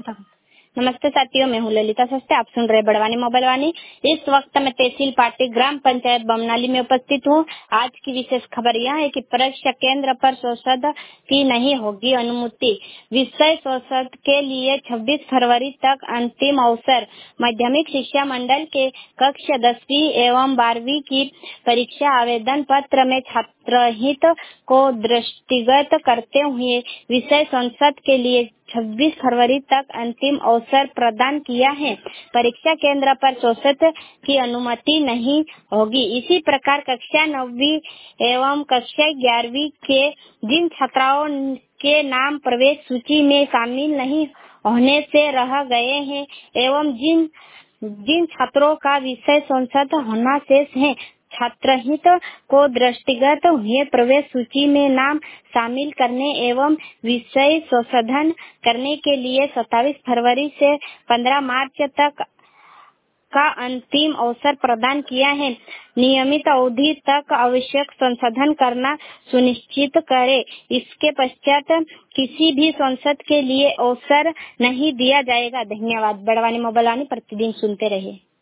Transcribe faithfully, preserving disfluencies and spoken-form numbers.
नमस्ते साथियों, मैं हूँ ललिता सस्ते। आप सुन रहे बड़वानी मोबाइल वाणी। इस वक्त मैं तहसील पार्टी ग्राम पंचायत बमनाली में उपस्थित हूँ। आज की विशेष खबर यह है कि परीक्षा केंद्र पर शोषण की नहीं होगी अनुमति। विषय शोषण के लिए छब्बीस फरवरी तक अंतिम अवसर। माध्यमिक शिक्षा मंडल के कक्षा दसवीं एवं बारहवीं की परीक्षा आवेदन पत्र में छात्र हित को दृष्टिगत करते हुए विषय संसद के लिए छब्बीस फरवरी तक अंतिम अवसर प्रदान किया है। परीक्षा केंद्र पर शोषण की अनुमति नहीं होगी। इसी प्रकार कक्षा नौवीं एवं कक्षा ग्यारहवीं के जिन छात्राओं के नाम प्रवेश सूची में शामिल नहीं होने से रह गए हैं एवं जिन जिन छात्रों का विषय संसद होना शेष है, छात्र हित को दृष्टिगत हुए प्रवेश सूची में नाम शामिल करने एवं विषय संशोधन करने के लिए सत्ताईस फरवरी से पंद्रह मार्च तक का अंतिम अवसर प्रदान किया है। नियमित अवधि तक आवश्यक संशोधन करना सुनिश्चित करें। इसके पश्चात किसी भी संसद के लिए अवसर नहीं दिया जाएगा। धन्यवाद। बड़वानी मोबाइल वाणी प्रतिदिन सुनते रहिए।